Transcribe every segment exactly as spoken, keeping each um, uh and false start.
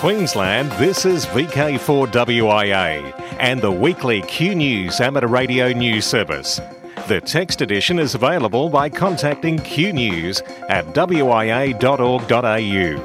Queensland, this is V K four W I A and the weekly Q News amateur radio news service. The text edition is available by contacting Q News at w i a dot org dot a u.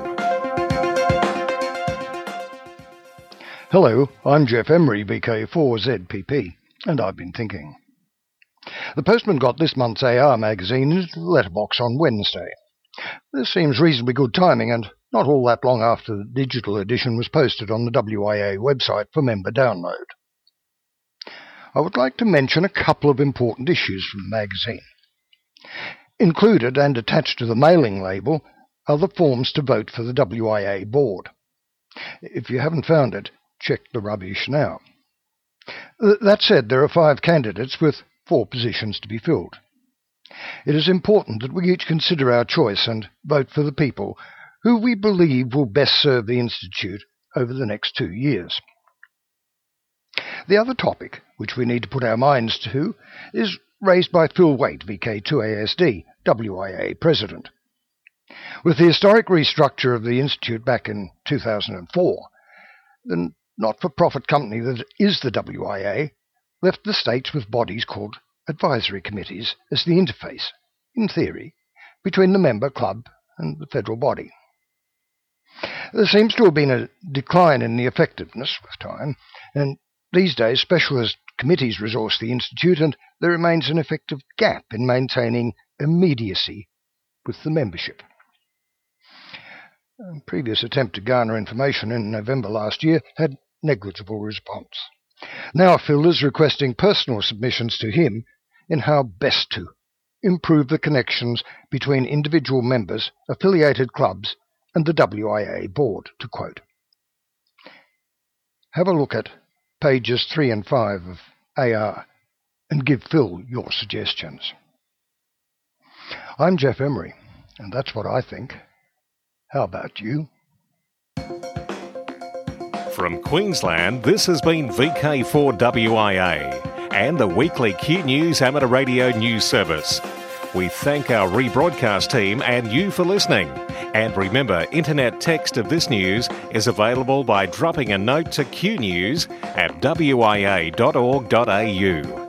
Hello, I'm Jeff Emery, V K four Z P P, and I've been thinking. The postman got this month's A R magazine in his letterbox on Wednesday. This seems reasonably good timing, and not all that long after the digital edition was posted on the W I A website for member download. I would like to mention a couple of important issues from the magazine. Included and attached to the mailing label are the forms to vote for the W I A board. If you haven't found it, check the rubbish now. That said, there are five candidates with four positions to be filled. It is important that we each consider our choice and vote for the people who we believe will best serve the Institute over the next two years. The other topic which we need to put our minds to is raised by Phil Waite, V K two A S D, W I A President. With the historic restructure of the Institute back in two thousand four, the not-for-profit company that is the W I A left the states with bodies called advisory committees as the interface, in theory, between the member club and the federal body. There seems to have been a decline in the effectiveness with time, and these days specialist committees resource the Institute, and there remains an effective gap in maintaining immediacy with the membership. A previous attempt to garner information in November last year had negligible response. Now Phil is requesting personal submissions to him in how best to improve the connections between individual members, affiliated clubs, and the W I A board, to quote. Have a look at pages three and five of A R and give Phil your suggestions. I'm Jeff Emery, and that's what I think. How about you? From Queensland, this has been V K four W I A and the weekly Q News amateur radio news service. We thank our rebroadcast team and you for listening. And remember, internet text of this news is available by dropping a note to Q News at w i a dot org dot a u.